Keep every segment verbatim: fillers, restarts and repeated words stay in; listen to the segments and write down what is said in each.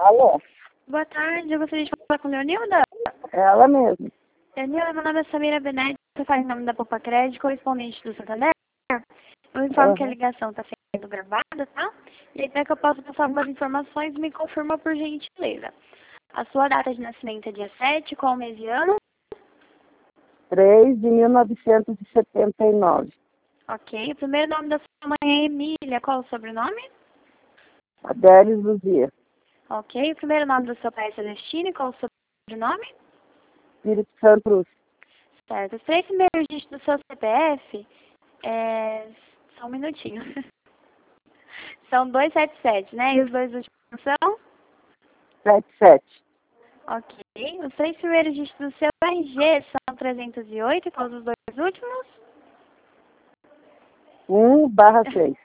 Alô? Boa tarde, eu gostaria de falar com a Leonilda. Ela mesmo. Leonilda, meu nome é Samira Benetti, eu falo em nome da Poupa Crédito, correspondente do Santander. Eu informo que a Uhum. ligação está sendo gravada, tá? E aí, para que eu possa passar algumas informações, me confirma por gentileza. A sua data de nascimento é dia sete, qual mês e ano? três de mil novecentos e setenta e nove. Ok. O primeiro nome da sua mãe é Emília, qual o sobrenome? Adélis Luzia. Ok. O primeiro nome do seu pai é Celestine, qual o sobrenome? Espírito Santo Luz. Certo. Os três primeiros dígitos do seu C P F é... Só um minutinho. São duzentos e setenta e sete, né? E os dois últimos são? setenta e sete. Ok. Os três primeiros dígitos do seu R G são trezentos e oito. E quais os dois últimos? um barra seis.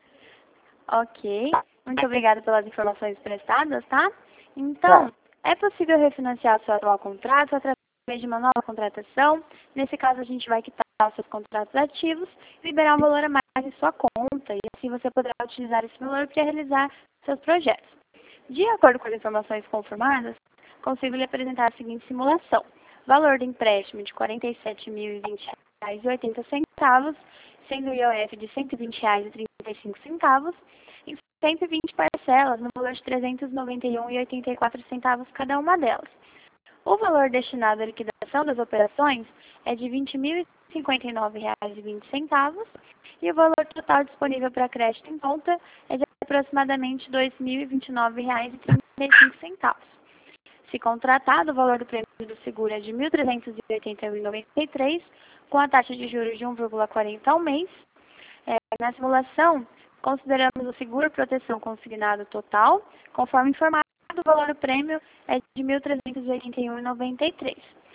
Ok. Muito obrigada pelas informações prestadas, tá? Então, Tá. é possível refinanciar seu atual contrato através de uma nova contratação. Nesse caso, a gente vai quitar os seus contratos ativos e liberar um valor a mais em sua conta. E assim você poderá utilizar esse valor para realizar seus projetos. De acordo com as informações confirmadas, consigo lhe apresentar a seguinte simulação. Valor do empréstimo de quarenta e sete mil e vinte reais e oitenta centavos, sendo o I O F de cento e vinte reais e trinta e cinco centavos, em cento e vinte parcelas, no valor de trezentos e noventa e um reais e oitenta e quatro centavos cada uma delas. O valor destinado à liquidação das operações é de vinte mil e cinquenta e nove reais e vinte centavos e o valor total disponível para crédito em conta é de aproximadamente dois mil e vinte e nove reais e trinta e cinco centavos. Se contratado, o valor do prêmio do seguro é de mil trezentos e oitenta e um reais e noventa e três centavos, com a taxa de juros de um vírgula quarenta ao mês. É, na simulação, consideramos o seguro proteção consignado total, conforme informado, o valor do prêmio é de mil trezentos e oitenta e um reais e noventa e três centavos.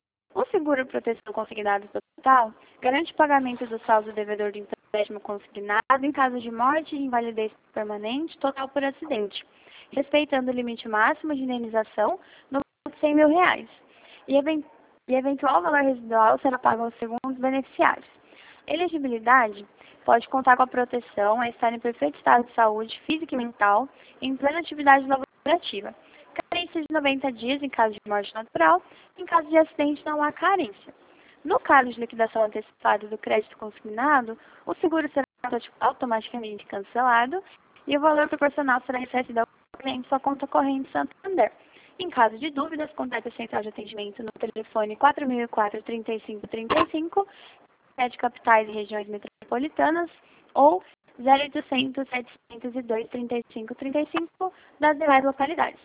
O seguro proteção consignado total garante o pagamento do saldo devedor do empréstimo consignado em caso de morte e invalidez permanente total por acidente, respeitando o limite máximo de indenização no de cem mil reais. E, even e eventual valor residual será pago aos segundos beneficiários. Elegibilidade pode contar com a proteção a estar em perfeito estado de saúde física e mental em plena atividade laborativa. Carência de noventa dias em caso de morte natural, em caso de acidente não há carência. No caso de liquidação antecipada do crédito consignado, o seguro será automaticamente cancelado e o valor proporcional será ressarcido ao cliente em sua conta corrente Santander. Em caso de dúvidas, contate a central de atendimento no telefone quatro mil e quatro, trinta e cinco trinta e cinco, sede capitais e regiões metropolitanas, ou zero oitocentos, setecentos e dois, trinta e cinco trinta e cinco das demais localidades.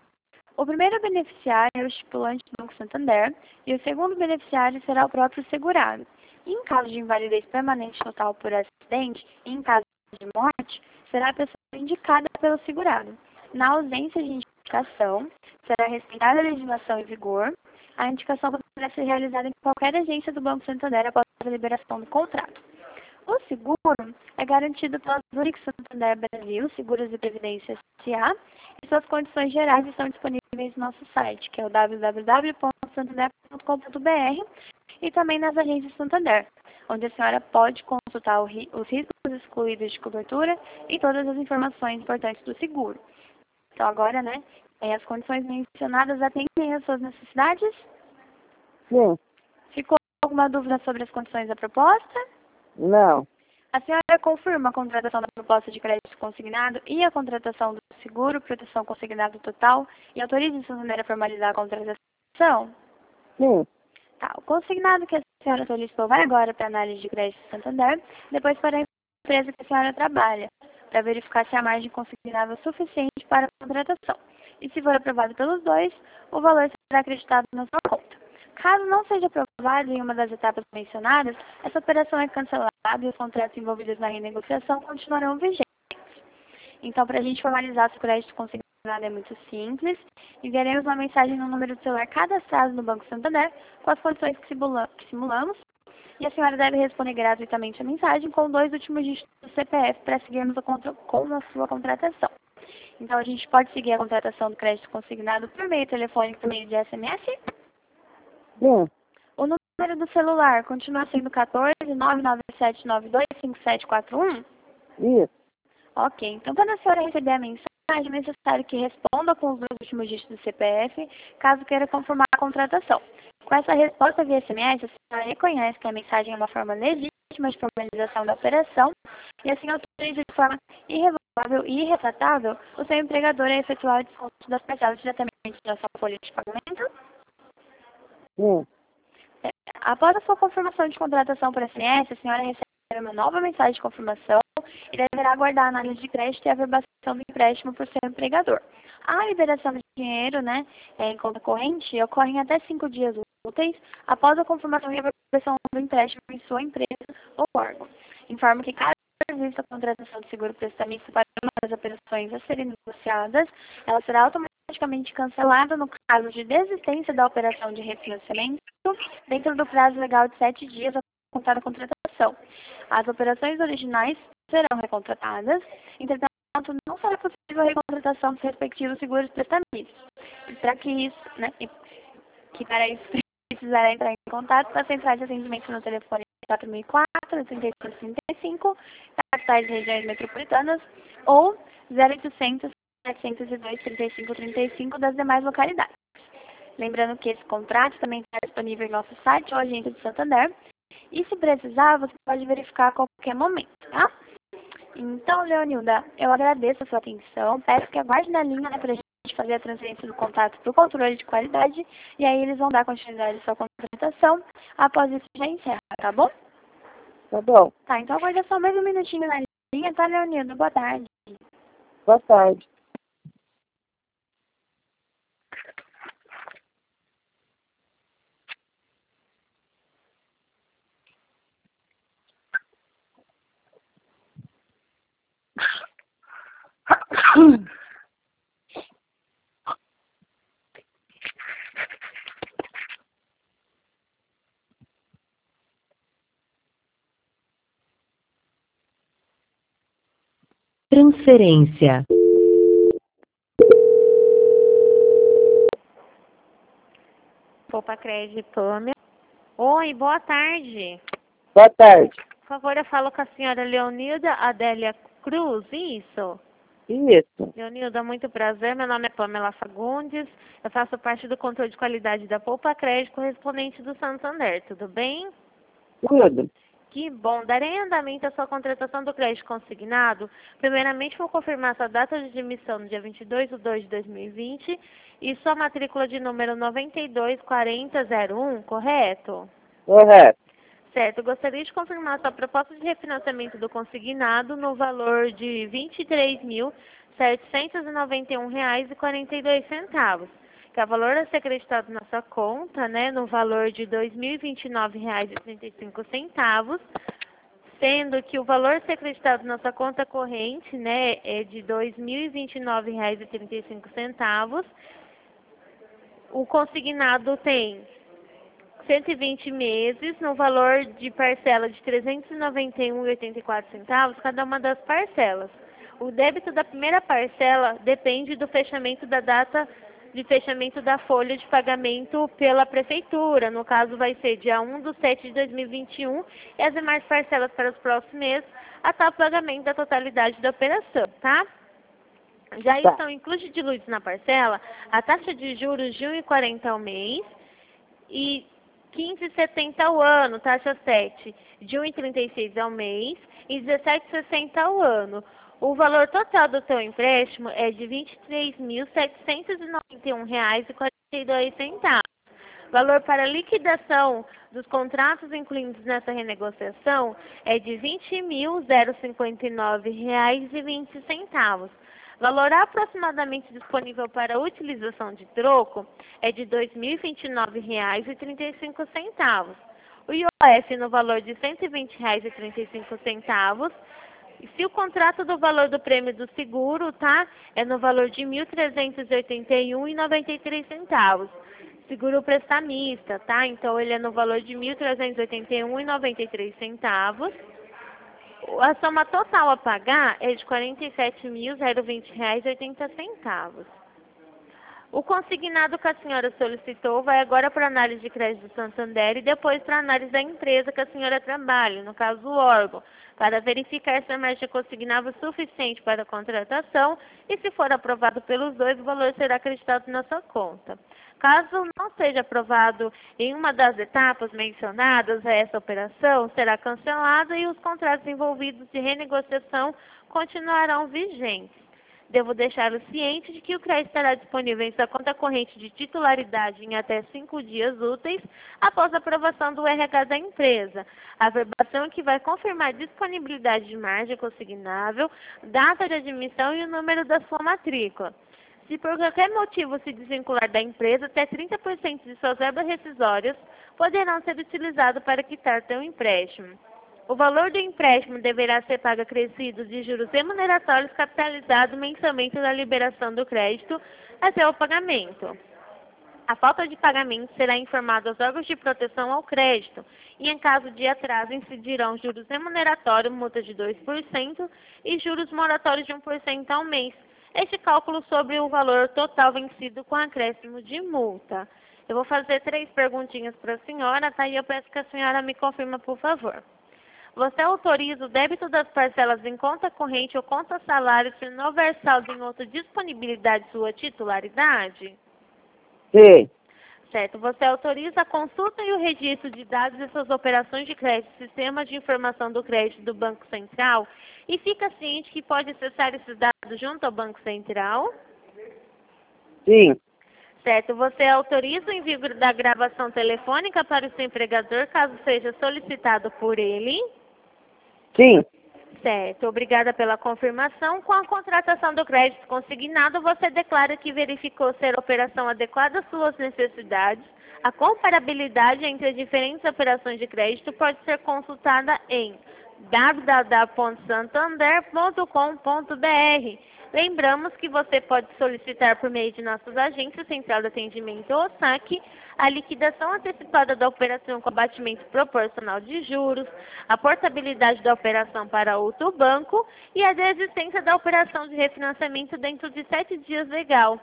O primeiro beneficiário é o estipulante do Banco Santander e o segundo beneficiário será o próprio segurado. Em caso de invalidez permanente total por acidente e em caso de morte, será a pessoa indicada pelo segurado. Na ausência de indicação, será respeitada a legislação em vigor. A indicação poderá ser realizada em qualquer agência do Banco Santander após a liberação do contrato. O seguro é garantido pela Zurich Santander Brasil, Seguros e Previdência S A, e suas condições gerais estão disponíveis no nosso site, que é o w w w ponto santander ponto com ponto b r, e também nas agências Santander, onde a senhora pode consultar ri os riscos excluídos de cobertura e todas as informações importantes do seguro. Então agora, né, as condições mencionadas atendem às suas necessidades? Sim. Ficou alguma dúvida sobre as condições da proposta? Não. A senhora confirma a contratação da proposta de crédito consignado e a contratação do seguro, proteção consignado total e autoriza o Santander a formalizar a contratação? Sim. Tá, o consignado que a senhora solicitou vai agora para a análise de crédito Santander, depois para a empresa que a senhora trabalha, para verificar se a margem consignável é suficiente para a contratação. E se for aprovado pelos dois, o valor será acreditado na sua conta. Caso não seja aprovado em uma das etapas mencionadas, essa operação é cancelada e os contratos envolvidos na renegociação continuarão vigentes. Então, para a gente formalizar o crédito consignado é muito simples. Enviaremos uma mensagem no número do celular cadastrado no Banco Santander com as condições que, simula que simulamos. E a senhora deve responder gratuitamente a mensagem com dois últimos dígitos do C P F para seguirmos a contra com a sua contratação. Então, a gente pode seguir a contratação do crédito consignado por meio telefônico, por meio de S M S? Sim. O número do celular continua sendo quatorze, nove nove sete nove dois, cinco sete quatro um? Isso. Ok, então quando a senhora receber a mensagem, é necessário que responda com os dois últimos dígitos do C P F, caso queira confirmar a contratação. Com essa resposta via S M S, a senhora reconhece que a mensagem é uma forma legítima de formalização da operação e assim autoriza de forma irrevogável e irretratável o seu empregador a efetuar o desconto das parcelas diretamente da sua folha de pagamento. Sim. É, após a sua confirmação de contratação por S M S, a senhora recebe uma nova mensagem de confirmação e deverá aguardar a análise de crédito e a verbação do empréstimo por seu empregador. A liberação de dinheiro, né, em conta corrente ocorre em até cinco dias úteis após a confirmação e a verbação do empréstimo em sua empresa ou órgão. Informo que caso exista a contratação de seguro prestamista para uma das operações a serem negociadas, ela será automaticamente cancelada no caso de desistência da operação de refinanciamento dentro do prazo legal de sete dias a contar da contratação. As operações originais serão recontratadas, entretanto, não será possível a recontratação dos respectivos seguros prestamistas. Para que isso, né, que para isso precisará entrar em contato com a central de atendimento no telefone quatro mil e quatro, trinta e cinco trinta e cinco, capitais e regiões metropolitanas, ou zero oitocentos, setecentos e dois, trinta e cinco trinta e cinco das demais localidades. Lembrando que esse contrato também está disponível em nosso site ou agência de Santander. E se precisar, você pode verificar a qualquer momento, tá? Então, Leonilda, eu agradeço a sua atenção. Peço que aguarde na linha, né, para a gente fazer a transferência do contato para o controle de qualidade. E aí eles vão dar continuidade à sua contratação. Após isso, já encerra, tá bom? Tá bom. Tá, então aguarda só mais um minutinho na linha, tá, Leonilda? Boa tarde. Boa tarde. Transferência. Poupa Crédito, Pâmela. Oi, boa tarde. Boa tarde. Por favor, eu falo com a senhora Leonilda Adélia Cruz, isso? Isso. Leonilda, muito prazer. Meu nome é Pamela Fagundes. Eu faço parte do controle de qualidade da Poupa Crédito correspondente do Santander. Tudo bem? Tudo. Que bom. Darei andamento à sua contratação do crédito consignado. Primeiramente, vou confirmar sua data de admissão no dia vinte e dois de dois de dois mil e vinte e sua matrícula de número noventa e dois quarenta zero um, correto? Correto. Certo. Gostaria de confirmar sua proposta de refinanciamento do consignado no valor de vinte e três mil, setecentos e noventa e um reais e quarenta e dois centavos. Que é o valor a ser acreditado na sua conta, né, no valor de dois mil e vinte e nove reais e trinta e cinco centavos, sendo que o valor a ser acreditado na sua conta corrente, né, é de dois mil e vinte e nove reais e trinta e cinco centavos. O consignado tem cento e vinte meses, no valor de parcela de trezentos e noventa e um reais e oitenta e quatro centavos, cada uma das parcelas. O débito da primeira parcela depende do fechamento da data de fechamento da folha de pagamento pela prefeitura. No caso, vai ser dia um de sete de dois mil e vinte e um, e as demais parcelas para os próximos meses, até o pagamento da totalidade da operação, tá? Já Tá. estão inclusos diluídos na parcela a taxa de juros de um vírgula quarenta ao mês e quinze vírgula setenta ao ano, taxa sete, de um vírgula trinta e seis ao mês e dezessete vírgula sessenta ao ano. O valor total do seu empréstimo é de vinte e três mil, setecentos e noventa e um reais e quarenta e dois centavos. Valor para liquidação dos contratos incluídos nessa renegociação é de vinte mil, cinquenta e nove reais e vinte centavos. Valor aproximadamente disponível para utilização de troco é de dois mil e vinte e nove reais e trinta e cinco centavos. O I O F no valor de cento e vinte reais e trinta e cinco centavos. E se o contrato do valor do prêmio do seguro, tá, é no valor de mil trezentos e oitenta e um reais e noventa e três centavos. Seguro prestamista, tá? Então ele é no valor de mil trezentos e oitenta e um reais e noventa e três centavos. A soma total a pagar é de quarenta e sete mil, vinte reais e oitenta centavos. O consignado que a senhora solicitou vai agora para a análise de crédito do Santander e depois para a análise da empresa que a senhora trabalha, no caso o órgão, para verificar se a margem consignável é suficiente para a contratação e, se for aprovado pelos dois, o valor será acreditado na sua conta. Caso não seja aprovado em uma das etapas mencionadas, essa operação será cancelada e os contratos envolvidos de renegociação continuarão vigentes. Devo deixá-lo ciente de que o crédito estará disponível em sua conta corrente de titularidade em até cinco dias úteis após a aprovação do R H da empresa. A verbação que vai confirmar a disponibilidade de margem consignável, data de admissão e o número da sua matrícula. Se por qualquer motivo se desvincular da empresa, até trinta por cento de suas verbas rescisórias poderão ser utilizados para quitar seu empréstimo. O valor do empréstimo deverá ser pago acrescido de juros remuneratórios capitalizados mensalmente na liberação do crédito até o pagamento. A falta de pagamento será informada aos órgãos de proteção ao crédito e, em caso de atraso, incidirão juros remuneratórios, multa de dois por cento e juros moratórios de um por cento ao mês. Este cálculo sobre o valor total vencido com acréscimo de multa. Eu vou fazer três perguntinhas para a senhora, tá? E eu peço que a senhora me confirma, por favor. Você autoriza o débito das parcelas em conta corrente ou conta salário se não houver saldo em outra disponibilidade de sua titularidade? Sim. Certo. Você autoriza a consulta e o registro de dados de suas operações de crédito, sistemas de informação do crédito do Banco Central e fica ciente que pode acessar esses dados junto ao Banco Central? Sim. Certo. Você autoriza o envio da gravação telefônica para o seu empregador, caso seja solicitado por ele? Sim. Certo. Obrigada pela confirmação. Com a contratação do crédito consignado, você declara que verificou ser a operação adequada às suas necessidades. A comparabilidade entre as diferentes operações de crédito pode ser consultada em w w w ponto santander ponto com ponto b r. Lembramos que você pode solicitar por meio de nossas agências Central de Atendimento ou S A C a liquidação antecipada da operação com abatimento proporcional de juros, a portabilidade da operação para outro banco e a desistência da operação de refinanciamento dentro de sete dias legal,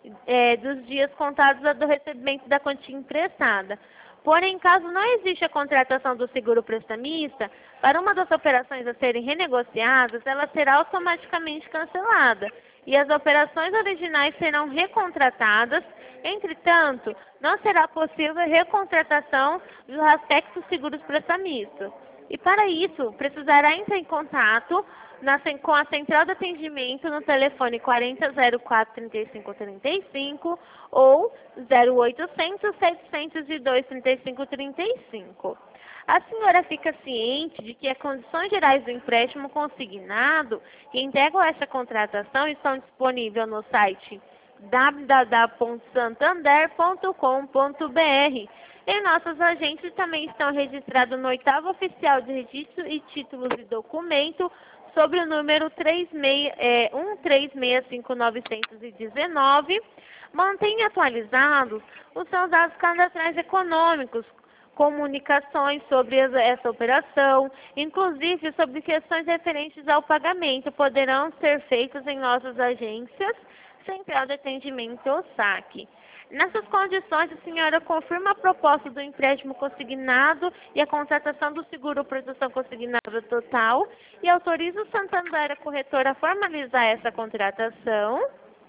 é, dos dias contados do recebimento da quantia emprestada. Porém, caso não exista a contratação do seguro prestamista, para uma das operações a serem renegociadas, ela será automaticamente cancelada e as operações originais serão recontratadas. Entretanto, não será possível a recontratação dos aspectos seguros prestamistas. E para isso, precisará entrar em contato na, com a Central de Atendimento no telefone quarenta, zero quatro, trinta e cinco, trinta e cinco ou zero oitocentos, setecentos e dois, trinta e cinco, trinta e cinco. A senhora fica ciente de que as condições gerais do empréstimo consignado que integram essa contratação estão disponíveis no site w w w ponto santander ponto com ponto b r. E nossos agentes também estão registrados no oitavo Oficial de Registro e Títulos e Documento sobre o número três seis, é, um três seis cinco nove um nove. Mantenha atualizados os seus dados cadastrais econômicos, comunicações sobre essa operação, inclusive sobre questões referentes ao pagamento, poderão ser feitas em nossas agências Central de Atendimento ou S A C. Nessas condições, a senhora confirma a proposta do empréstimo consignado e a contratação do seguro proteção consignada total e autoriza o Santander, a corretora, a formalizar essa contratação?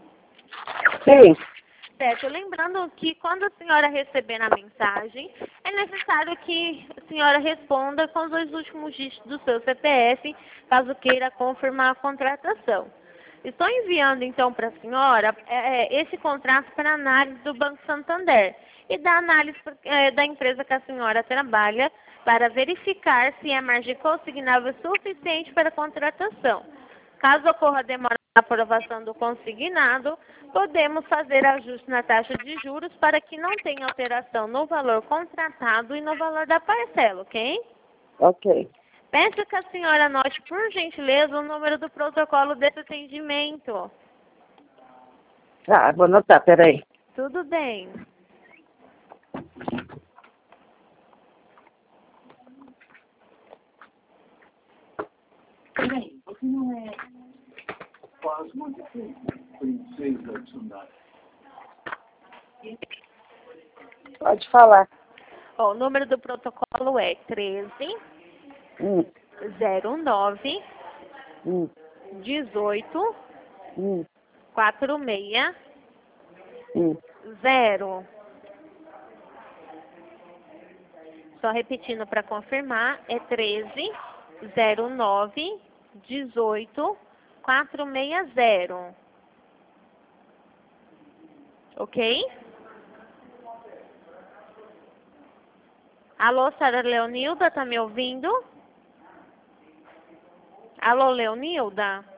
Sim. Certo. Lembrando que quando a senhora receber a mensagem, é necessário que a senhora responda com os dois últimos dígitos do seu C P F, caso queira confirmar a contratação. Estou enviando, então, para a senhora é, esse contrato para análise do Banco Santander e da análise é, da empresa que a senhora trabalha para verificar se a margem consignável é suficiente para a contratação. Caso ocorra demora na aprovação do consignado, podemos fazer ajuste na taxa de juros para que não tenha alteração no valor contratado e no valor da parcela, ok? Ok. Peço que a senhora anote, por gentileza, o número do protocolo desse atendimento. Ah, vou anotar, peraí. Tudo bem. Peraí, você não é... Faz muito tempo, princesa Tsunade. Pode falar. Ó, o número do protocolo é treze Hum, zero nove hum, dezoito hum, quarenta e seis hum. zero. Só repetindo para confirmar, é treze zero nove dezoito quarenta e seis zero. Ok? Alô, Sara Leonilda, tá me ouvindo? Alô, Leonilda?